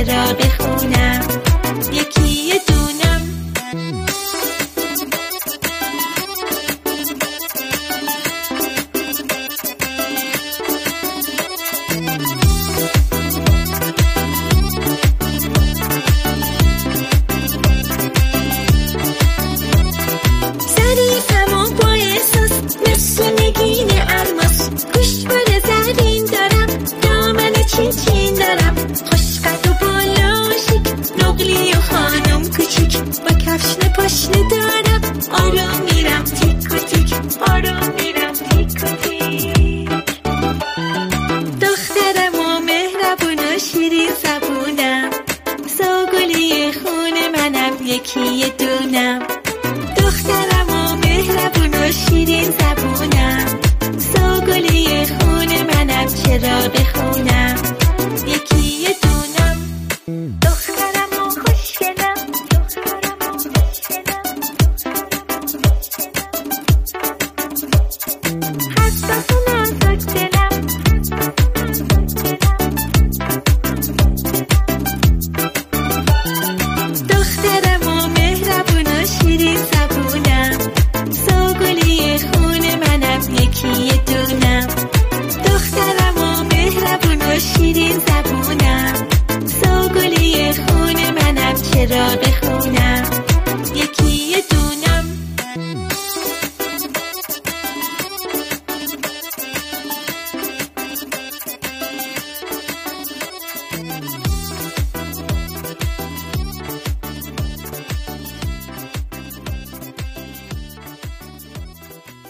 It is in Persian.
چراغ خونم، یکی یه دونم. ظریفم و با احساس مثل نگین الماس، گوشوار زرین دارم، دامن چین چین دارم، خوشقد و بالا و شیک، نقلی و خانم کوچیک، با کفشن پاشنه دارم، آروم میرم تیک و تیک، آروم میرم تیک و تیک. دخترم و مهربون و شیرین زبونم، زاگلی خون منم، یکی یه دونم. دخترم و مهربون و شیرین زبونم، زاگلی خون منم، چراغ خونم، یکی یه دونم.